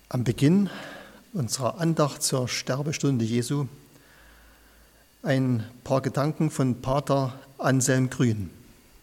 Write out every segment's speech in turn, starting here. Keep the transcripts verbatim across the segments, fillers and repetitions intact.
Am Beginn unserer Andacht zur Sterbestunde Jesu ein paar Gedanken von Pater Anselm Grün.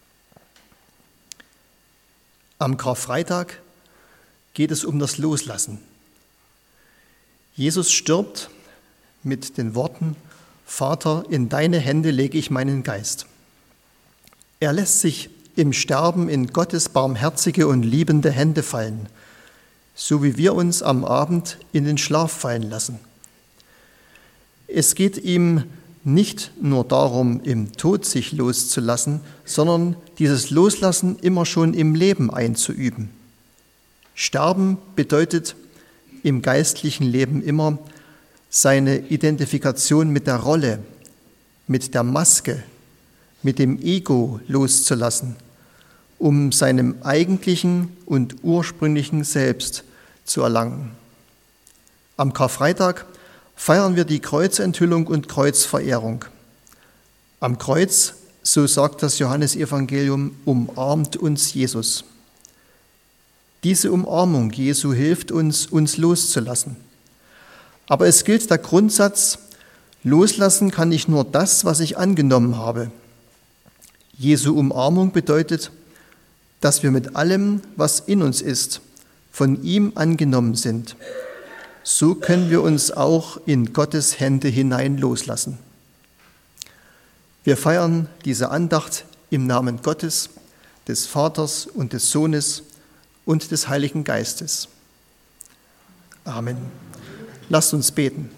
Am Karfreitag geht es um das Loslassen. Jesus stirbt mit den Worten: Vater, in deine Hände lege ich meinen Geist. Er lässt sich im Sterben in Gottes barmherzige und liebende Hände fallen, so wie wir uns am Abend in den Schlaf fallen lassen. Es geht ihm nicht nur darum, im Tod sich loszulassen, sondern dieses Loslassen immer schon im Leben einzuüben. Sterben bedeutet im geistlichen Leben immer, seine Identifikation mit der Rolle, mit der Maske, mit dem Ego loszulassen, um seinem eigentlichen und ursprünglichen Selbst zu erlangen. Am Karfreitag feiern wir die Kreuzenthüllung und Kreuzverehrung. Am Kreuz, so sagt das Johannesevangelium, umarmt uns Jesus. Diese Umarmung Jesu hilft uns, uns loszulassen. Aber es gilt der Grundsatz: Loslassen kann ich nur das, was ich angenommen habe. Jesu Umarmung bedeutet, dass wir mit allem, was in uns ist, von ihm angenommen sind. So können wir uns auch in Gottes Hände hinein loslassen. Wir feiern diese Andacht im Namen Gottes, des Vaters und des Sohnes und des Heiligen Geistes. Amen. Lasst uns beten.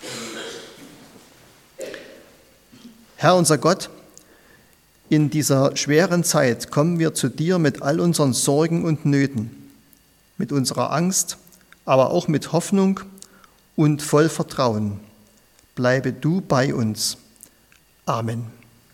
Herr unser Gott, in dieser schweren Zeit kommen wir zu dir mit all unseren Sorgen und Nöten, mit unserer Angst, aber auch mit Hoffnung und voll Vertrauen. Bleibe du bei uns. Amen.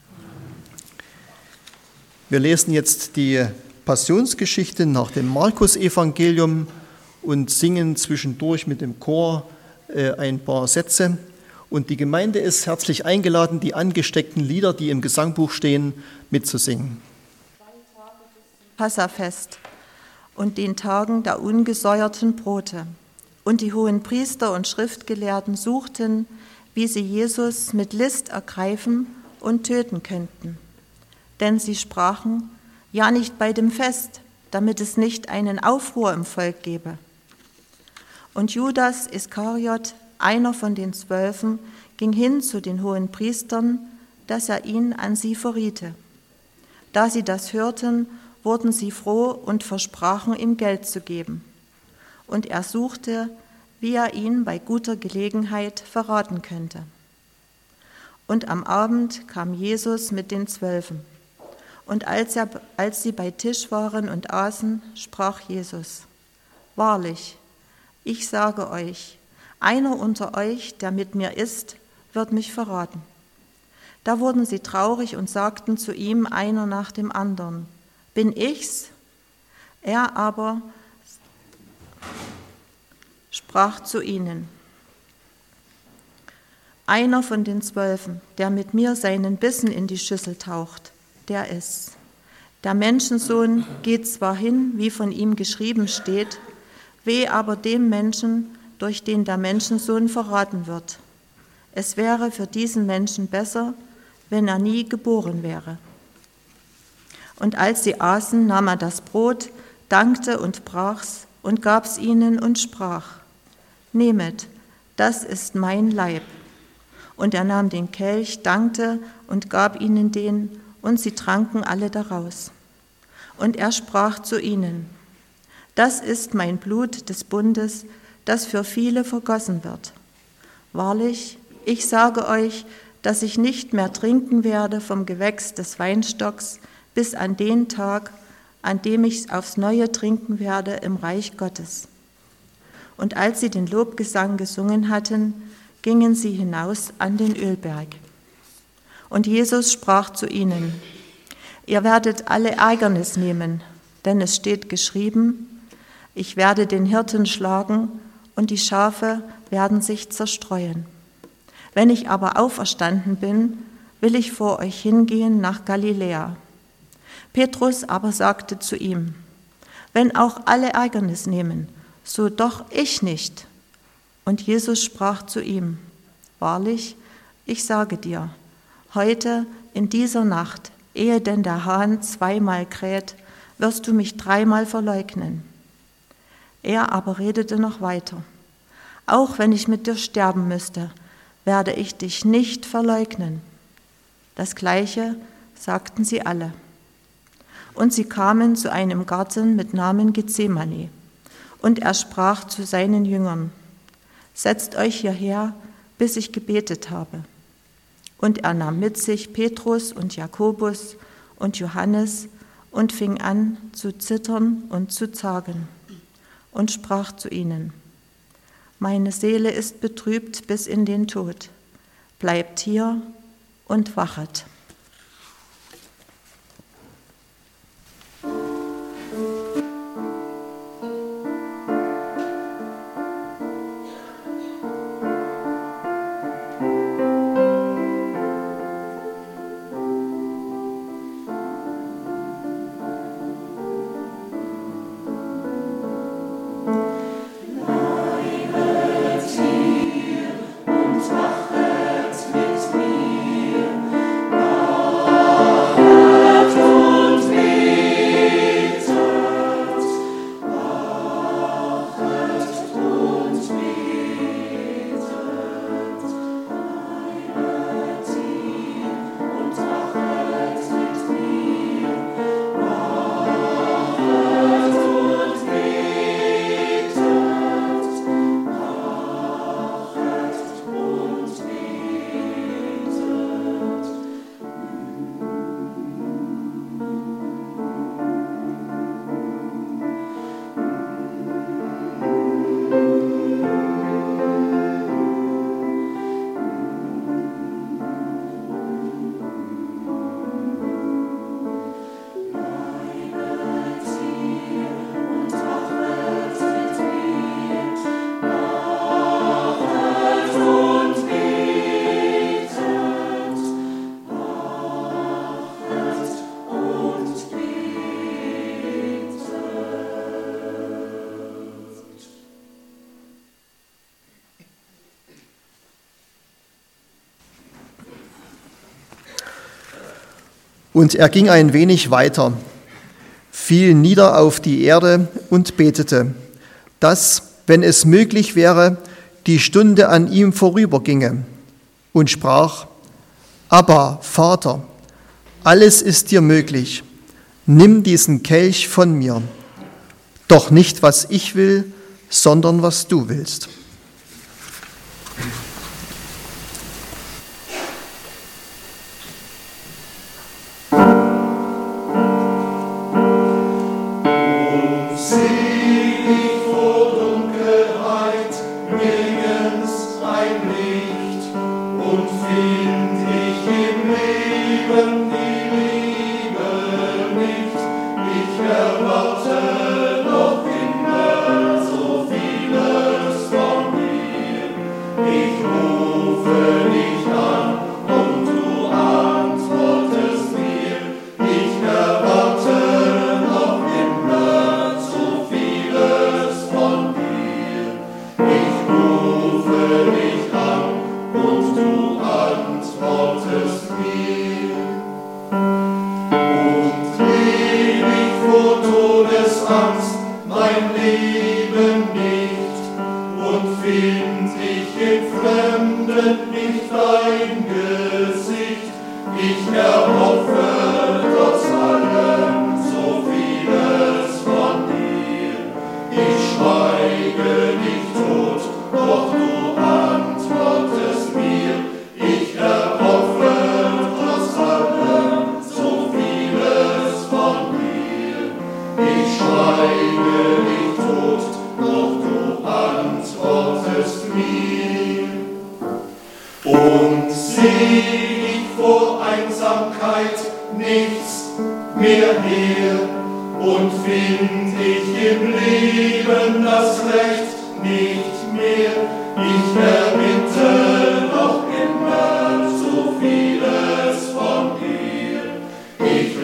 Wir lesen jetzt die Passionsgeschichte nach dem Markus-Evangelium und singen zwischendurch mit dem Chor ein paar Sätze. Und die Gemeinde ist herzlich eingeladen, die angesteckten Lieder, die im Gesangbuch stehen, mitzusingen. Passafest und den Tagen der ungesäuerten Brote. Und die hohen Priester und Schriftgelehrten suchten, wie sie Jesus mit List ergreifen und töten könnten. Denn sie sprachen: Ja, nicht bei dem Fest, damit es nicht einen Aufruhr im Volk gebe. Und Judas Iskariot, einer von den Zwölfen, ging hin zu den hohen Priestern, dass er ihn an sie verriete. Da sie das hörten, wurden sie froh und versprachen, ihm Geld zu geben. Und er suchte, wie er ihn bei guter Gelegenheit verraten könnte. Und am Abend kam Jesus mit den Zwölfen. Und als, er, als sie bei Tisch waren und aßen, sprach Jesus: Wahrlich, ich sage euch, einer unter euch, der mit mir isst, wird mich verraten. Da wurden sie traurig und sagten zu ihm einer nach dem anderen: Bin ich's? Er aber sprach zu ihnen: Einer von den Zwölfen, der mit mir seinen Bissen in die Schüssel taucht, der ist's. Der Menschensohn geht zwar hin, wie von ihm geschrieben steht, weh aber dem Menschen, durch den der Menschensohn verraten wird. Es wäre für diesen Menschen besser, wenn er nie geboren wäre. Und als sie aßen, nahm er das Brot, dankte und brach's und gab's ihnen und sprach: Nehmet, das ist mein Leib. Und er nahm den Kelch, dankte und gab ihnen den, und sie tranken alle daraus. Und er sprach zu ihnen: Das ist mein Blut des Bundes, das für viele vergossen wird. Wahrlich, ich sage euch, dass ich nicht mehr trinken werde vom Gewächs des Weinstocks bis an den Tag, an dem ich aufs Neue trinken werde im Reich Gottes. Und als sie den Lobgesang gesungen hatten, gingen sie hinaus an den Ölberg. Und Jesus sprach zu ihnen: Ihr werdet alle Ärgernis nehmen, denn es steht geschrieben: Ich werde den Hirten schlagen, und die Schafe werden sich zerstreuen. Wenn ich aber auferstanden bin, will ich vor euch hingehen nach Galiläa. Petrus aber sagte zu ihm: Wenn auch alle Ärgernis nehmen, so doch ich nicht. Und Jesus sprach zu ihm, wahrlich, ich sage dir, heute in dieser Nacht, ehe denn der Hahn zweimal kräht, wirst du mich dreimal verleugnen. Er aber redete noch weiter, auch wenn ich mit dir sterben müsste, werde ich dich nicht verleugnen. Das Gleiche sagten sie alle. Und sie kamen zu einem Garten mit Namen Gethsemane. Und er sprach zu seinen Jüngern, setzt euch hierher, bis ich gebetet habe. Und er nahm mit sich Petrus und Jakobus und Johannes und fing an zu zittern und zu zagen und sprach zu ihnen, meine Seele ist betrübt bis in den Tod, bleibt hier und wachet. Und er ging ein wenig weiter, fiel nieder auf die Erde und betete, dass, wenn es möglich wäre, die Stunde an ihm vorüberginge, und sprach, Abba, Vater, alles ist dir möglich, nimm diesen Kelch von mir, doch nicht, was ich will, sondern was du willst.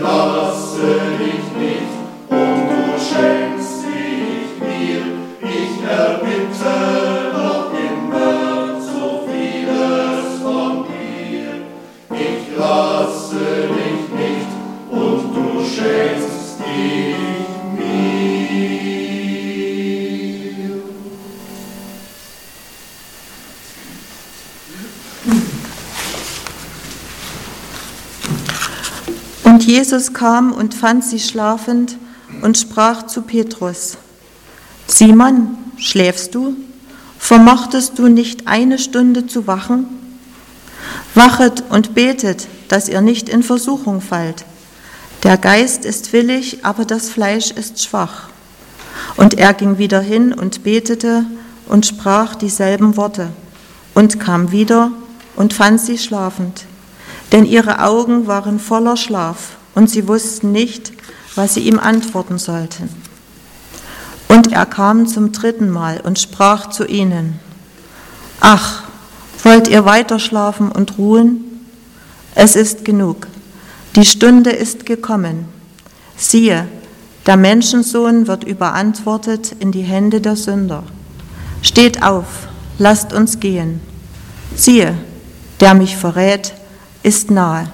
Lasse dich nicht und du schenkst dich mir. Ich Und Jesus kam und fand sie schlafend und sprach zu Petrus: Simon, schläfst du? Vermochtest du nicht eine Stunde zu wachen? Wachet und betet, dass ihr nicht in Versuchung fallt. Der Geist ist willig, aber das Fleisch ist schwach. Und er ging wieder hin und betete und sprach dieselben Worte und kam wieder und fand sie schlafend. Denn ihre Augen waren voller Schlaf und sie wussten nicht, was sie ihm antworten sollten. Und er kam zum dritten Mal und sprach zu ihnen: Ach, wollt ihr weiter schlafen und ruhen? Es ist genug, die Stunde ist gekommen. Siehe, der Menschensohn wird überantwortet in die Hände der Sünder. Steht auf, lasst uns gehen. Siehe, der mich verrät, ist nahe.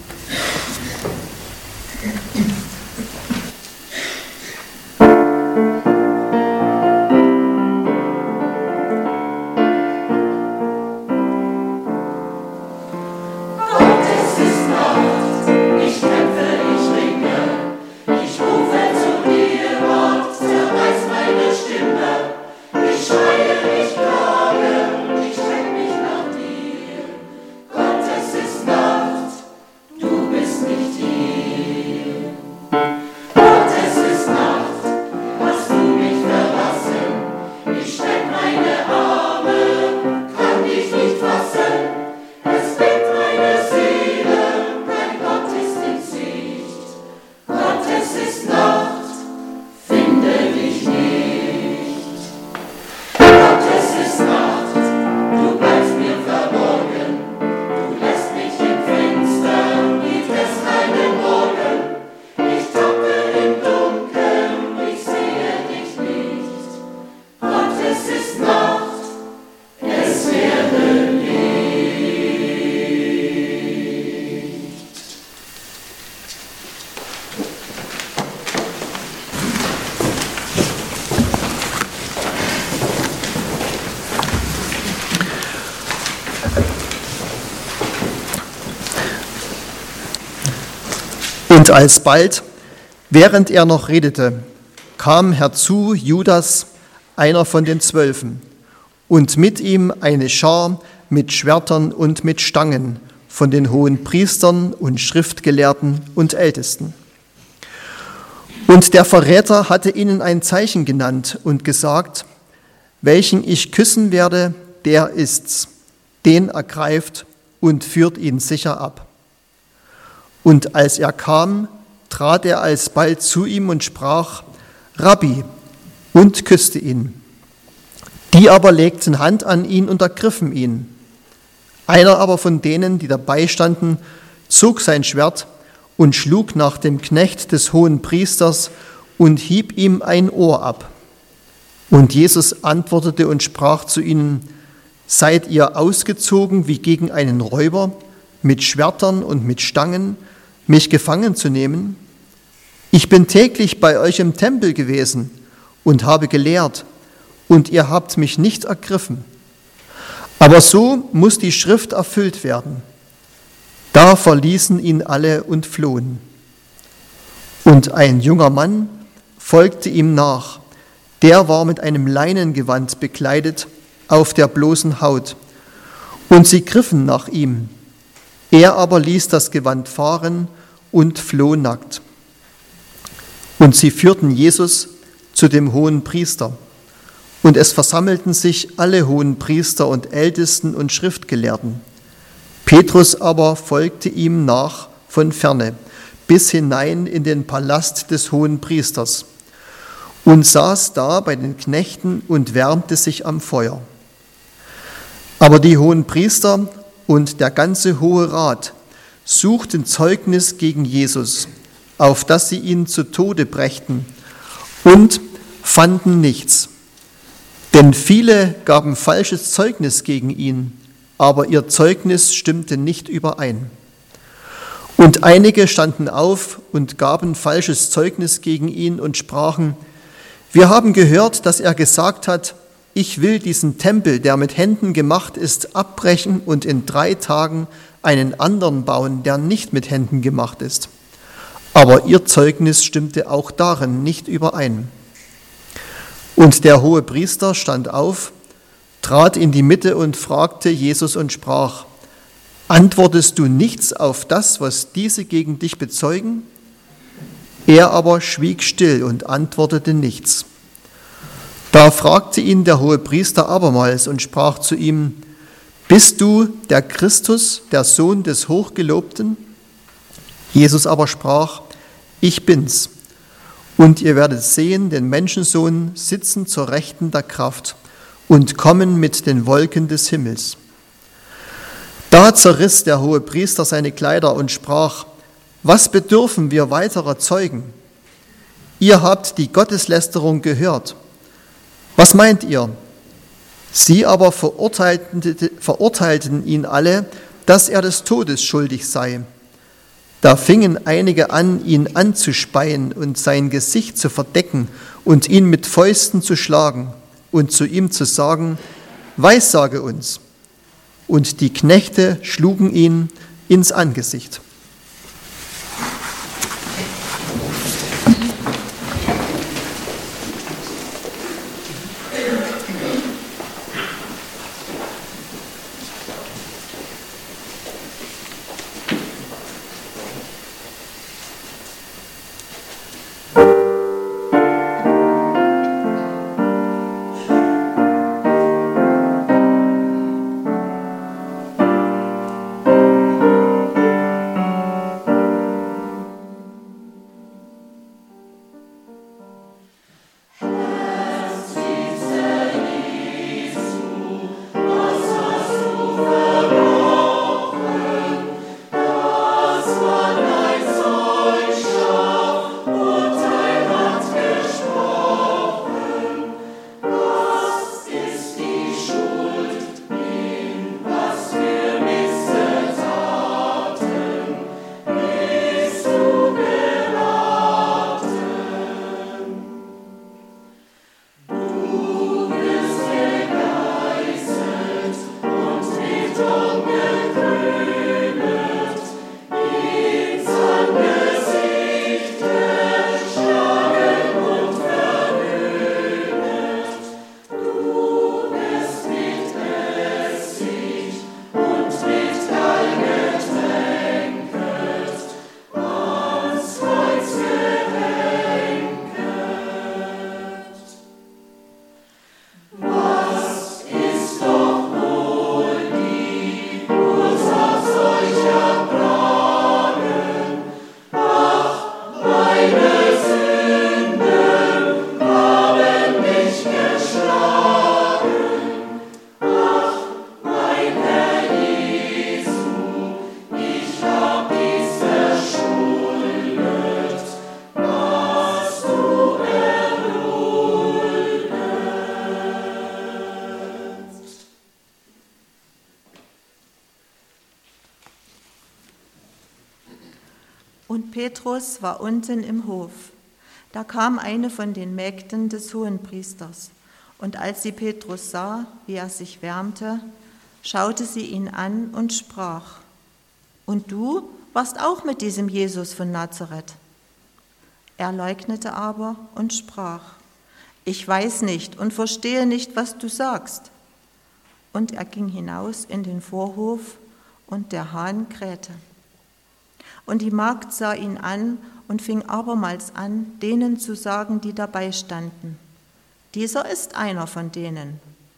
Und alsbald, während er noch redete, kam herzu Judas, einer von den Zwölfen, und mit ihm eine Schar mit Schwertern und mit Stangen von den hohen Priestern und Schriftgelehrten und Ältesten. Und der Verräter hatte ihnen ein Zeichen genannt und gesagt: Welchen ich küssen werde, der ist's, den ergreift und führt ihn sicher ab. Und als er kam, trat er alsbald zu ihm und sprach: Rabbi, und küsste ihn. Die aber legten Hand an ihn und ergriffen ihn. Einer aber von denen, die dabei standen, zog sein Schwert und schlug nach dem Knecht des hohen Priesters und hieb ihm ein Ohr ab. Und Jesus antwortete und sprach zu ihnen: Seid ihr ausgezogen wie gegen einen Räuber, mit Schwertern und mit Stangen, mich gefangen zu nehmen? Ich bin täglich bei euch im Tempel gewesen und habe gelehrt, und ihr habt mich nicht ergriffen. Aber so muss die Schrift erfüllt werden. Da verließen ihn alle und flohen. Und ein junger Mann folgte ihm nach, der war mit einem Leinengewand bekleidet auf der bloßen Haut, und sie griffen nach ihm. Er aber ließ das Gewand fahren und floh nackt. Und sie führten Jesus zu dem hohen Priester. Und es versammelten sich alle hohen Priester und Ältesten und Schriftgelehrten. Petrus aber folgte ihm nach von ferne, bis hinein in den Palast des hohen Priesters, und saß da bei den Knechten und wärmte sich am Feuer. Aber die hohen Priester und der ganze Hohe Rat suchten Zeugnis gegen Jesus, auf dass sie ihn zu Tode brächten, und fanden nichts. Denn viele gaben falsches Zeugnis gegen ihn, aber ihr Zeugnis stimmte nicht überein. Und einige standen auf und gaben falsches Zeugnis gegen ihn und sprachen: Wir haben gehört, dass er gesagt hat, ich will diesen Tempel, der mit Händen gemacht ist, abbrechen und in drei Tagen einen anderen bauen, der nicht mit Händen gemacht ist. Aber ihr Zeugnis stimmte auch darin nicht überein. Und der Hohepriester stand auf, trat in die Mitte und fragte Jesus und sprach: Antwortest du nichts auf das, was diese gegen dich bezeugen? Er aber schwieg still und antwortete nichts. Da fragte ihn der Hohepriester abermals und sprach zu ihm: Bist du der Christus, der Sohn des Hochgelobten? Jesus aber sprach: Ich bin's. Und ihr werdet sehen den Menschensohn sitzen zur Rechten der Kraft und kommen mit den Wolken des Himmels. Da zerriss der Hohepriester seine Kleider und sprach: Was bedürfen wir weiterer Zeugen? Ihr habt die Gotteslästerung gehört. Was meint ihr? Sie aber verurteilten, verurteilten ihn alle, dass er des Todes schuldig sei. Da fingen einige an, ihn anzuspeien und sein Gesicht zu verdecken und ihn mit Fäusten zu schlagen und zu ihm zu sagen: Weissage uns. Und die Knechte schlugen ihn ins Angesicht. Und Petrus war unten im Hof. Da kam eine von den Mägden des Hohenpriesters. Und als sie Petrus sah, wie er sich wärmte, schaute sie ihn an und sprach: Und du warst auch mit diesem Jesus von Nazareth? Er leugnete aber und sprach: Ich weiß nicht und verstehe nicht, was du sagst. Und er ging hinaus in den Vorhof, und der Hahn krähte. Und die Magd sah ihn an und fing abermals an, denen zu sagen, die dabei standen: Dieser ist einer von denen.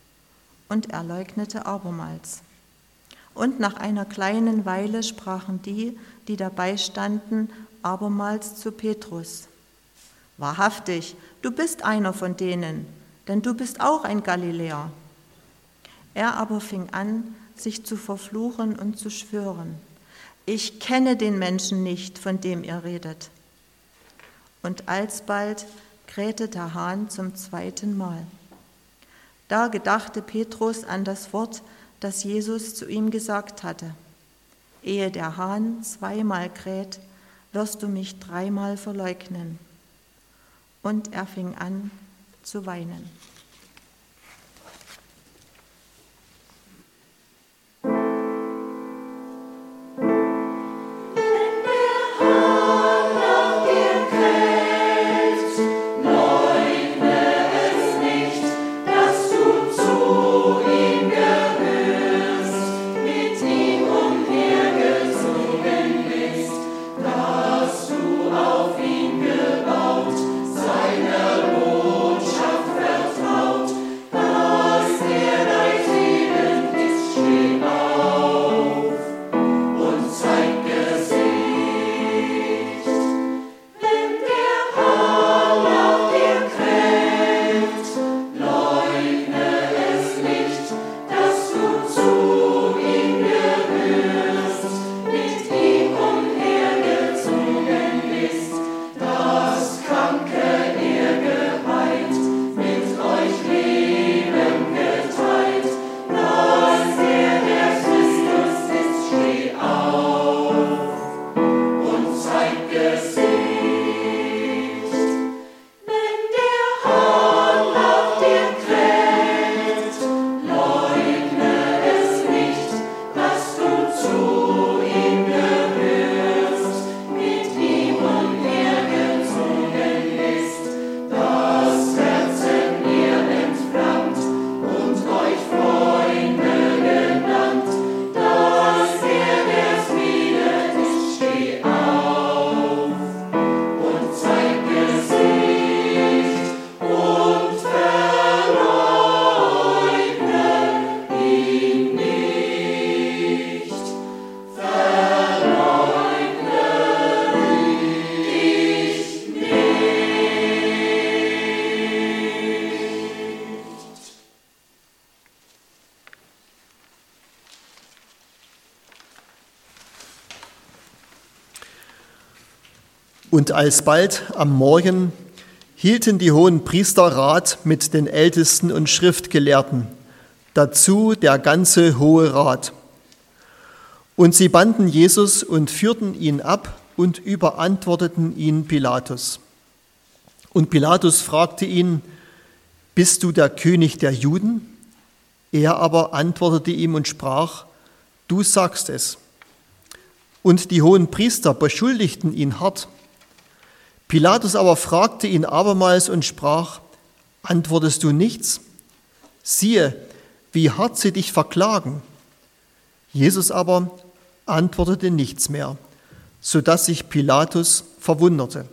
Und er leugnete abermals. Und nach einer kleinen Weile sprachen die, die dabei standen, abermals zu Petrus: Wahrhaftig, du bist einer von denen, denn du bist auch ein Galiläer. Er aber fing an, sich zu verfluchen und zu schwören: Ich kenne den Menschen nicht, von dem ihr redet. Und alsbald krähte der Hahn zum zweiten Mal. Da gedachte Petrus an das Wort, das Jesus zu ihm gesagt hatte: Ehe der Hahn zweimal kräht, wirst du mich dreimal verleugnen. Und er fing an zu weinen. Und alsbald am Morgen hielten die hohen Priester Rat mit den Ältesten und Schriftgelehrten, dazu der ganze Hohe Rat. Und sie banden Jesus und führten ihn ab und überantworteten ihn Pilatus. Und Pilatus fragte ihn: Bist du der König der Juden? Er aber antwortete ihm und sprach: Du sagst es. Und die hohen Priester beschuldigten ihn hart. Pilatus aber fragte ihn abermals und sprach: Antwortest du nichts? Siehe, wie hart sie dich verklagen. Jesus aber antwortete nichts mehr, so dass sich Pilatus verwunderte.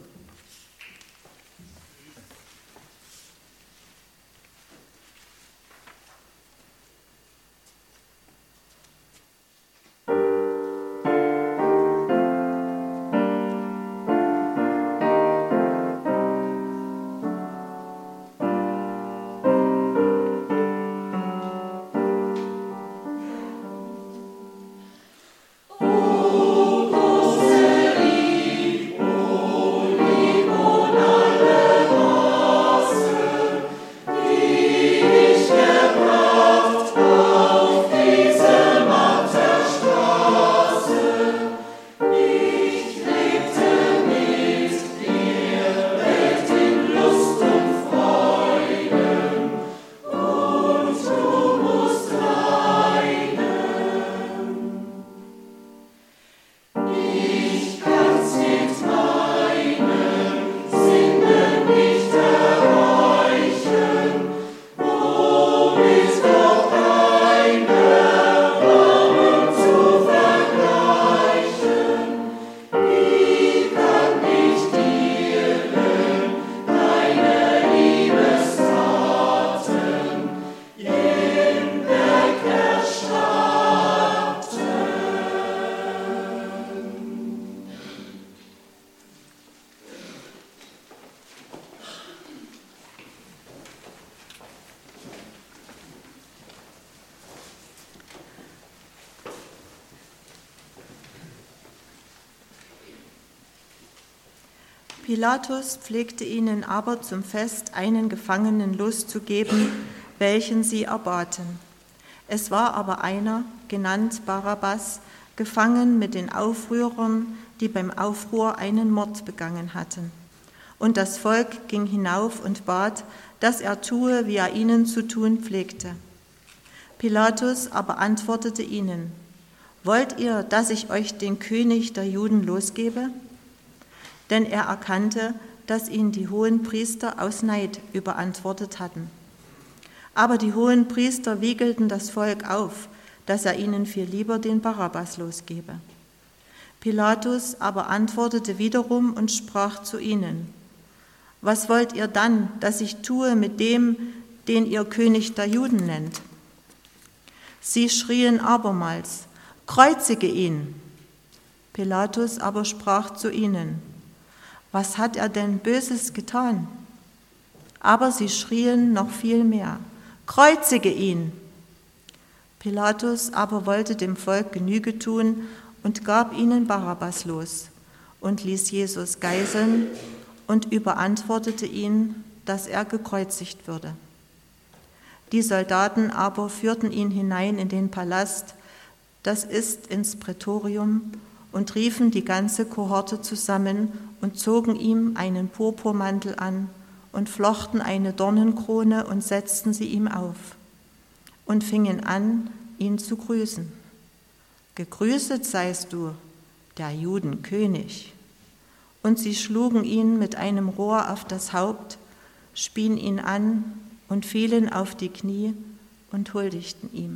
Pilatus pflegte ihnen aber zum Fest einen Gefangenen loszugeben, welchen sie erbaten. Es war aber einer, genannt Barabbas, gefangen mit den Aufrührern, die beim Aufruhr einen Mord begangen hatten. Und das Volk ging hinauf und bat, dass er tue, wie er ihnen zu tun pflegte. Pilatus aber antwortete ihnen: Wollt ihr, dass ich euch den König der Juden losgebe? Denn er erkannte, dass ihn die Hohenpriester aus Neid überantwortet hatten. Aber die Hohenpriester wiegelten das Volk auf, dass er ihnen viel lieber den Barabbas losgebe. Pilatus aber antwortete wiederum und sprach zu ihnen: Was wollt ihr dann, dass ich tue mit dem, den ihr König der Juden nennt? Sie schrien abermals: Kreuzige ihn! Pilatus aber sprach zu ihnen: Was hat er denn Böses getan? Aber sie schrien noch viel mehr: Kreuzige ihn! Pilatus aber wollte dem Volk Genüge tun und gab ihnen Barabbas los und ließ Jesus geißeln und überantwortete ihn, dass er gekreuzigt würde. Die Soldaten aber führten ihn hinein in den Palast, das ist ins Prätorium, und riefen die ganze Kohorte zusammen und zogen ihm einen Purpurmantel an und flochten eine Dornenkrone und setzten sie ihm auf und fingen an, ihn zu grüßen. Gegrüßet seist du, der Judenkönig. Und sie schlugen ihn mit einem Rohr auf das Haupt, spien ihn an und fielen auf die Knie und huldigten ihm.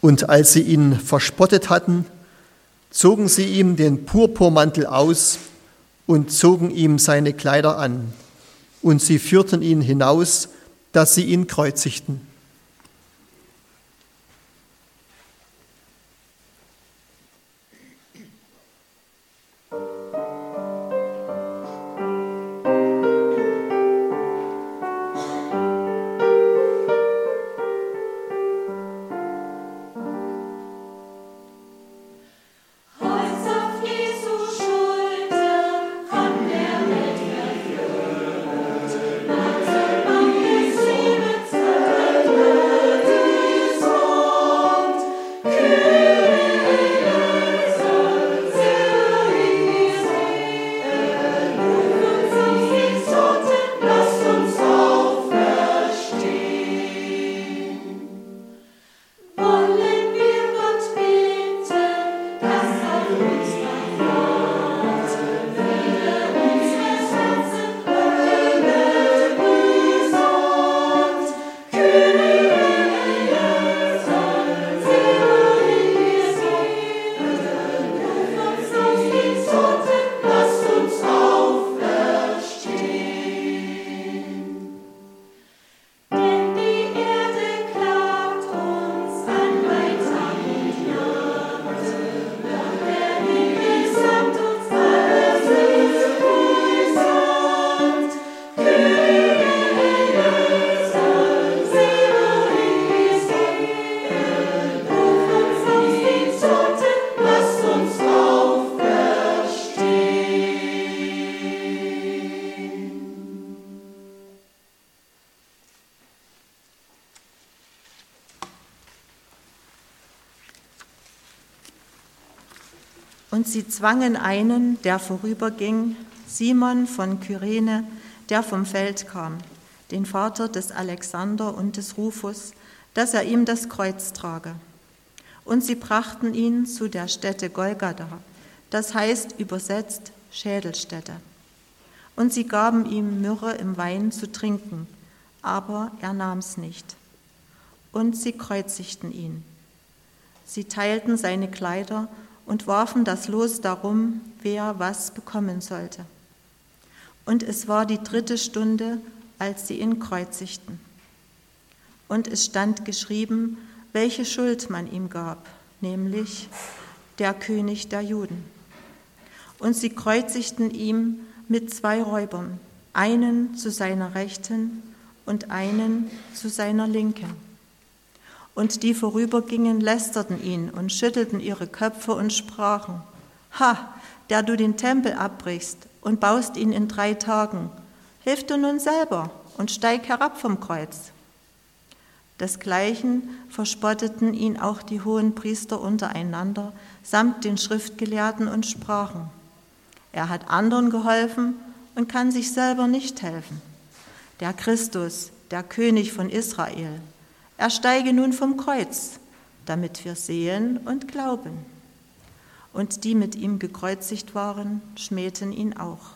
Und als sie ihn verspottet hatten, zogen sie ihm den Purpurmantel aus und zogen ihm seine Kleider an. Und sie führten ihn hinaus, dass sie ihn kreuzigten. Und sie zwangen einen, der vorüberging, Simon von Kyrene, der vom Feld kam, den Vater des Alexander und des Rufus, dass er ihm das Kreuz trage. Und sie brachten ihn zu der Stätte Golgatha, das heißt übersetzt Schädelstätte. Und sie gaben ihm Myrrhe im Wein zu trinken, aber er nahm's nicht. Und sie kreuzigten ihn. Sie teilten seine Kleider und warfen das Los darum, wer was bekommen sollte. Und es war die dritte Stunde, als sie ihn kreuzigten. Und es stand geschrieben, welche Schuld man ihm gab, nämlich der König der Juden. Und sie kreuzigten ihn mit zwei Räubern, einen zu seiner Rechten und einen zu seiner Linken. Und die vorübergingen, lästerten ihn und schüttelten ihre Köpfe und sprachen: Ha, der du den Tempel abbrichst und baust ihn in drei Tagen, hilf du nun selber und steig herab vom Kreuz. Desgleichen verspotteten ihn auch die Hohenpriester untereinander, samt den Schriftgelehrten, und sprachen: Er hat anderen geholfen und kann sich selber nicht helfen. Der Christus, der König von Israel, er steige nun vom Kreuz, damit wir sehen und glauben. Und die mit ihm gekreuzigt waren, schmähten ihn auch.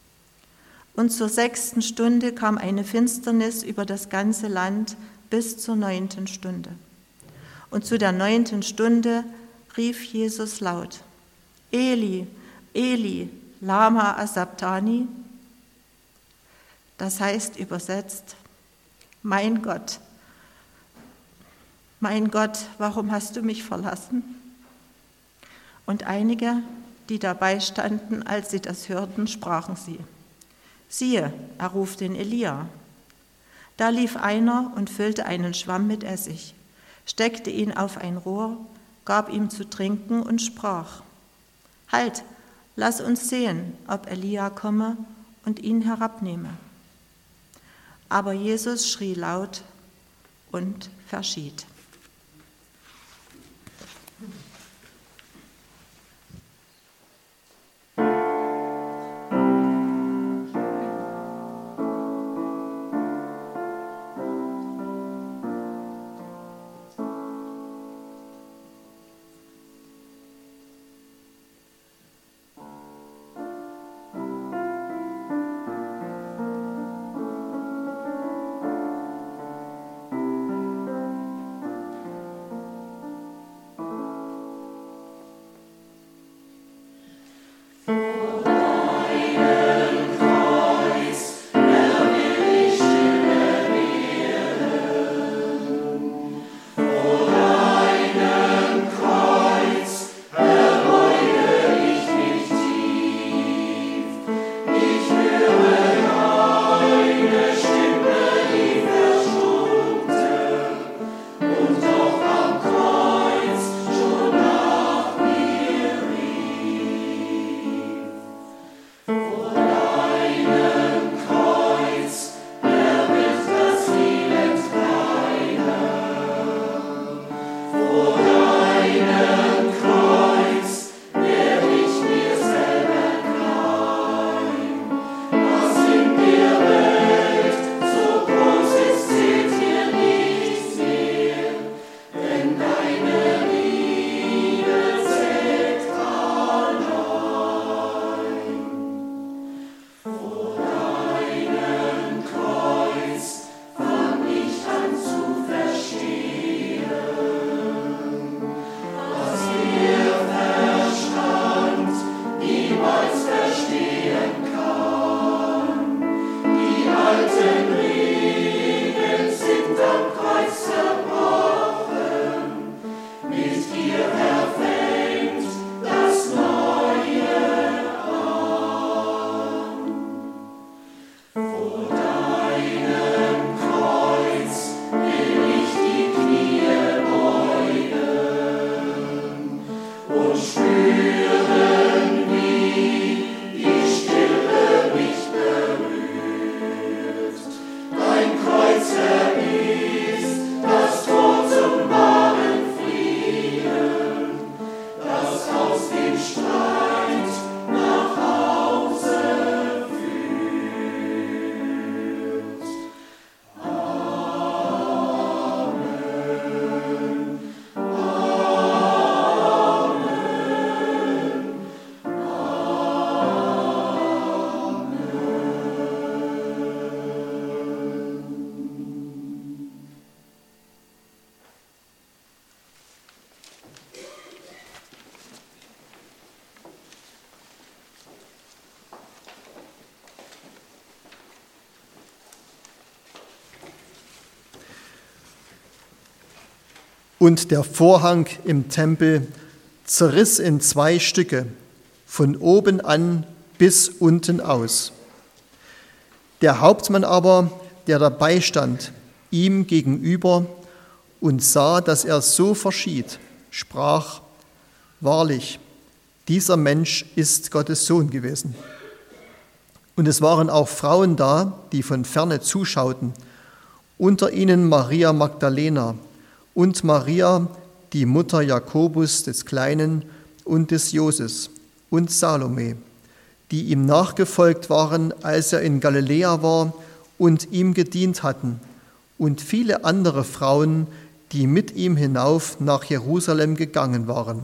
Und zur sechsten Stunde kam eine Finsternis über das ganze Land bis zur neunten Stunde. Und zu der neunten Stunde rief Jesus laut: Eli, Eli, lama asabtani? Das heißt übersetzt: Mein Gott, mein Gott, warum hast du mich verlassen? Und einige, die dabei standen, als sie das hörten, sprachen sie: Siehe, er ruft den Elia. Da lief einer und füllte einen Schwamm mit Essig, steckte ihn auf ein Rohr, gab ihm zu trinken und sprach: Halt, lass uns sehen, ob Elia komme und ihn herabnehme. Aber Jesus schrie laut und verschied. Und der Vorhang im Tempel zerriss in zwei Stücke, von oben an bis unten aus. Der Hauptmann aber, der dabei stand, ihm gegenüber und sah, dass er so verschied, sprach: Wahrlich, dieser Mensch ist Gottes Sohn gewesen. Und es waren auch Frauen da, die von ferne zuschauten, unter ihnen Maria Magdalena und Maria, die Mutter Jakobus des Kleinen und des Joses, und Salome, die ihm nachgefolgt waren, als er in Galiläa war und ihm gedient hatten, und viele andere Frauen, die mit ihm hinauf nach Jerusalem gegangen waren.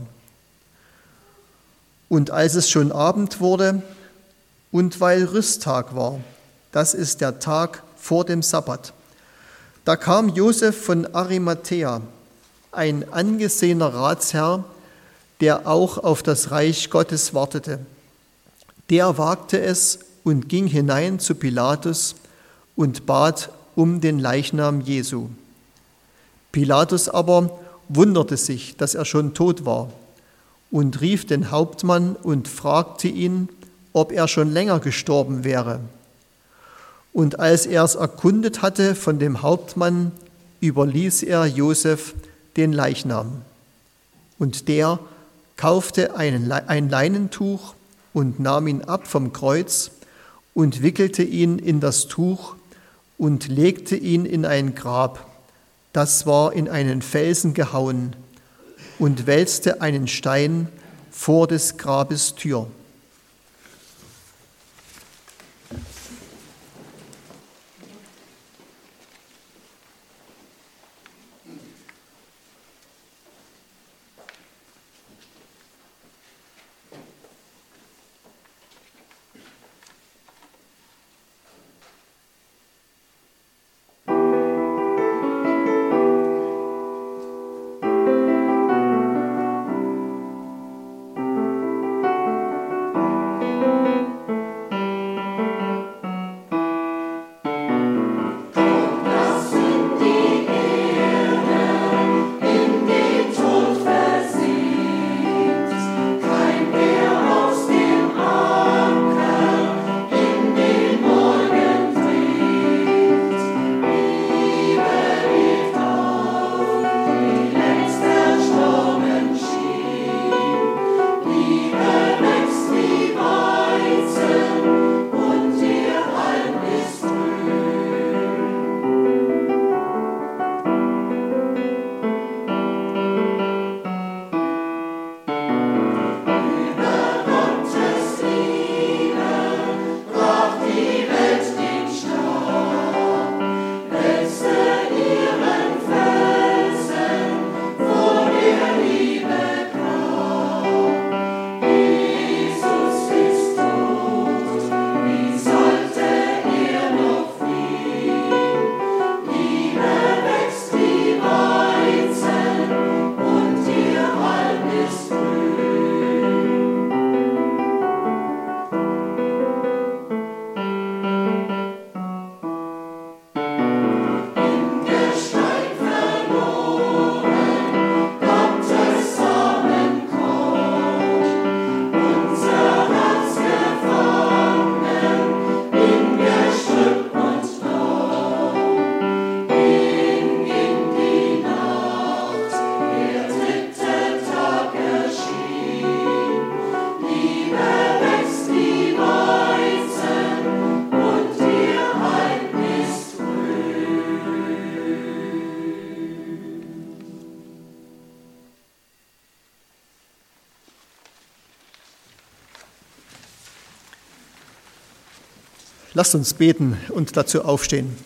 Und als es schon Abend wurde und weil Rüsttag war, das ist der Tag vor dem Sabbat, da kam Josef von Arimathäa, ein angesehener Ratsherr, der auch auf das Reich Gottes wartete. Der wagte es und ging hinein zu Pilatus und bat um den Leichnam Jesu. Pilatus aber wunderte sich, dass er schon tot war, und rief den Hauptmann und fragte ihn, ob er schon länger gestorben wäre. Und als er es erkundet hatte von dem Hauptmann, überließ er Josef den Leichnam. Und der kaufte einen, ein Leinentuch und nahm ihn ab vom Kreuz und wickelte ihn in das Tuch und legte ihn in ein Grab, das war in einen Felsen gehauen, und wälzte einen Stein vor des Grabes Tür. Lasst uns beten und dazu aufstehen.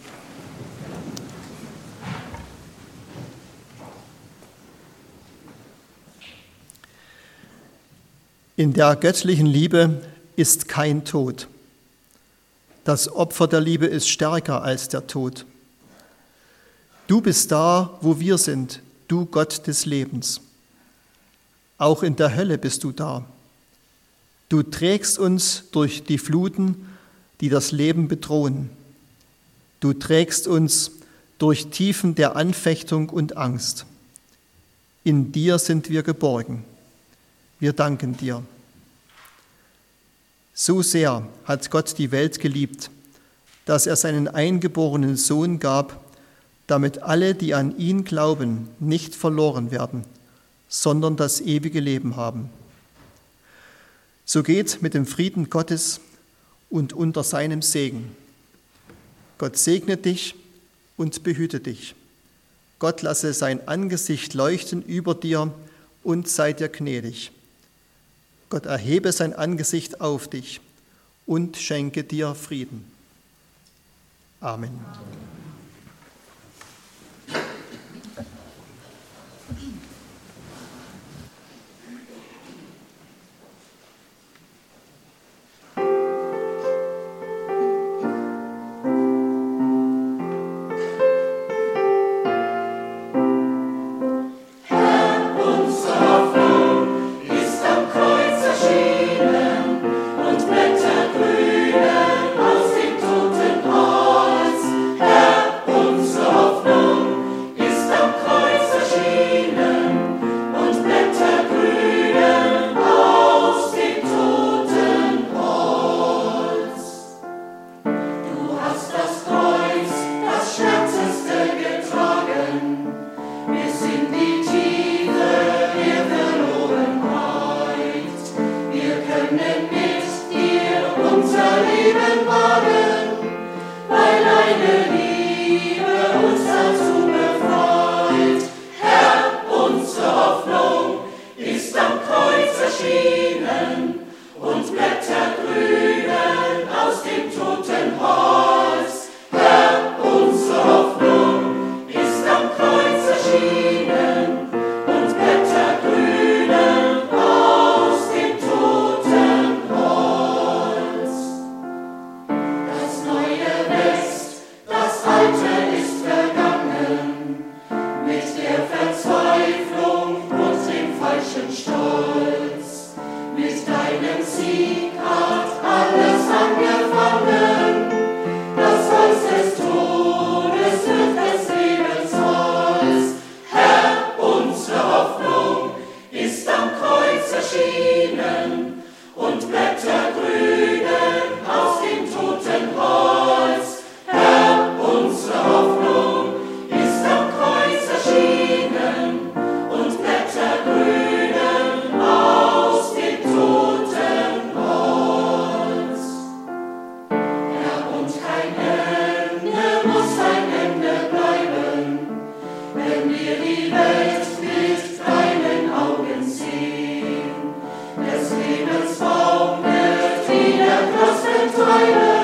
In der göttlichen Liebe ist kein Tod. Das Opfer der Liebe ist stärker als der Tod. Du bist da, wo wir sind, du Gott des Lebens. Auch in der Hölle bist du da. Du trägst uns durch die Fluten, die das Leben bedrohen. Du trägst uns durch Tiefen der Anfechtung und Angst. In dir sind wir geborgen. Wir danken dir. So sehr hat Gott die Welt geliebt, dass er seinen eingeborenen Sohn gab, damit alle, die an ihn glauben, nicht verloren werden, sondern das ewige Leben haben. So geht mit dem Frieden Gottes und unter seinem Segen. Gott segne dich und behüte dich. Gott lasse sein Angesicht leuchten über dir und sei dir gnädig. Gott erhebe sein Angesicht auf dich und schenke dir Frieden. Amen. Des Lebensbaum wird wieder Knospen treiben.